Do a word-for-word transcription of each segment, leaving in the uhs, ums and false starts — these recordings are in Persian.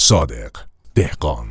صادق دهقان.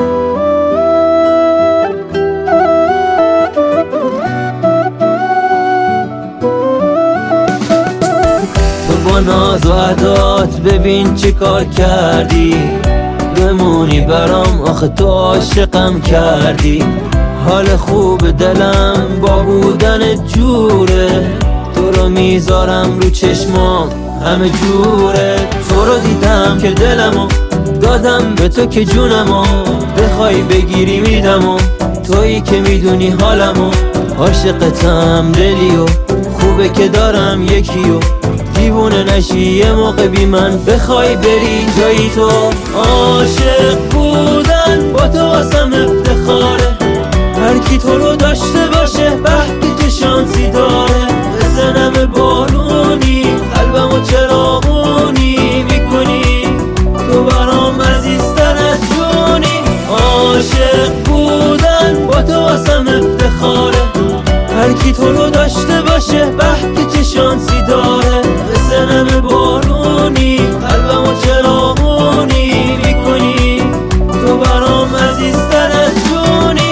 تو با ناز و عدات ببین چی کار کردی، بمونی برام آخه تو عاشقم کردی. حال خوب دلم با بودن جوره، تو رو میذارم رو چشمام همه جوره. تو رو دیدم که دلمو دادم به تو که جونمو بخوای بگیری میدمو. تویی که میدونی حالمو، عاشقتم دلیو، خوبه که دارم یکیو. دیوونه نشی یه موقع بی من بخوای بری جایی تو. عاشق بودن با تو واسم افتخاره، هر کی تو رو داشته باشه به که شانسی داره. بزنم بارونی قلبمو چراغونی میکنی، تو برام عزیزتر از جونی. عاشق بودن با تو واسم افتخاره، هر کی تو رو داشته باشه به که شانسی داره. بزنم بارونی قلبمو چراغونی میکنی، تو برام عزیزتر از جونی.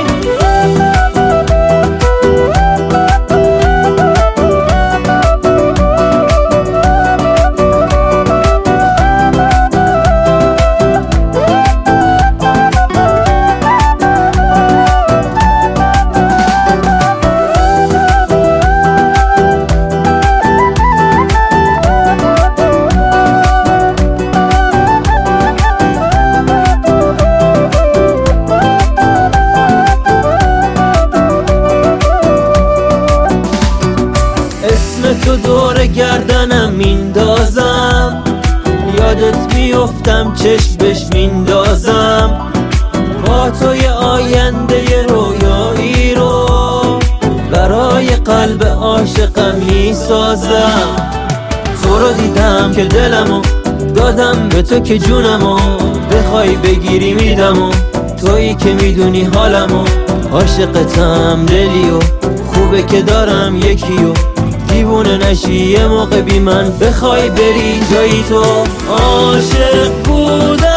تو دور گردنم میندازم، یادت میافتم چشم بهش میندازم. با تو یه آینده رویایی رو برای قلب عاشقم میسازم. تو رو دیدم که دلمو دادم به تو که جونمو بخوای بگیری میدمو. تویی که میدونی حالمو، عاشقتم دلیو، خوبه که دارم یکیو. دیوونه نشی یه موقع بی من بخوای بری جایی تو. عاشق بودن